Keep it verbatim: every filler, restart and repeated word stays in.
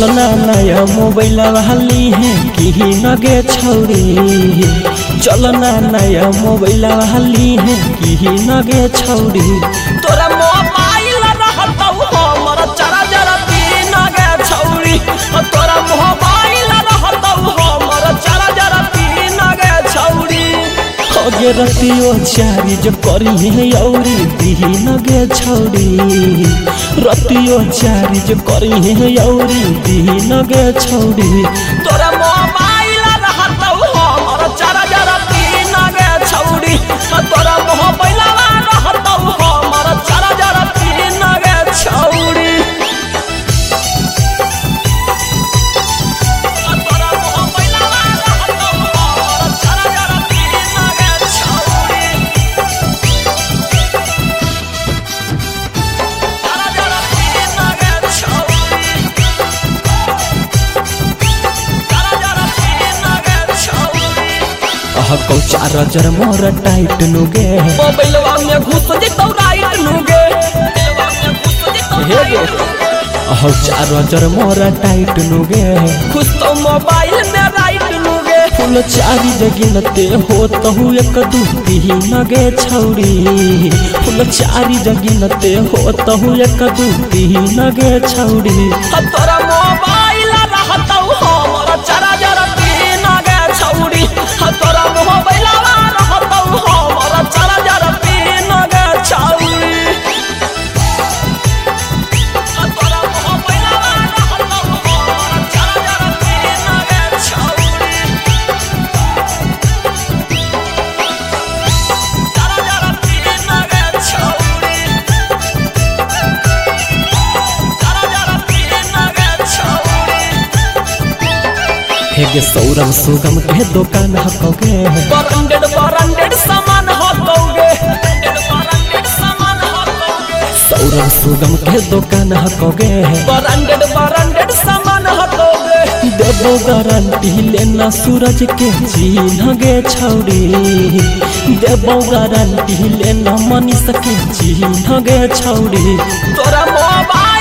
चलना नया मोबाइल वाली है कि नगे छौरी चलना नया मोबाइल वाली है कि नगे छौरी तोरा मोबाइल रहतौ हमर चार्जर तीन गे छौरी तोरा मोबाइल रहतौ हमर चार्जर तीन गे छौरी अगे रतियो चार्ज करी है औरी तीन गे छौरी रतियो चार्ज करी है औरी तीन गे छौरी तोरा मोबाइल रहतौ हमर चार्जर तीन गे छौरी तोरा मोबाइल रहतौ हमर चार्जर तीन गे छौरी तोरा मोबाइल रहतौ हमर चार्जर तीन गे छौरी चार्जर तीन गे छौरी चार्जर तीन गे छौरी कहकौ चार्जर मोर टाइट नुगे मोबाइलवा में घुस जेतौ राइट नुगे मोबाइलवा में घुस जेतौ हे गे अहो चार्जर मोर टाइट नुगे घुस तो मोबाइल में राइट नुगे फुल चारी जगिनते हो तहु एक दू तीन गे छौरी फुल चारी जगिनते हो तहु एक दू तीन गे छौरी तोरा मोबाइल रहतौ हमर चार्जर तीन गे छौरी तोरा मोबाइल रहतौ हमर चार्जर तीन गे छौरी तोरा मोबाइल रहतौ हमर चार्जर तीन गे छौरी चार्जर तीन गे छौरी चार्जर तीन गे छौरी हे गे सौरभ सुगम के दुकान हकोगे ब्रांडेड ब्रांडेड सामान हकोगे ब्रांडेड सामान हकोगे सौरभ सुगम के दुकान हकोगे ब्रांडेड ब्रांडेड सामान हकोगे देवो गारंटी लेना सूरज के चिन्ह गे छौरी देवो गारंटी लेना मनीष के चिन्ह गे छौरी तोरा मोबाइल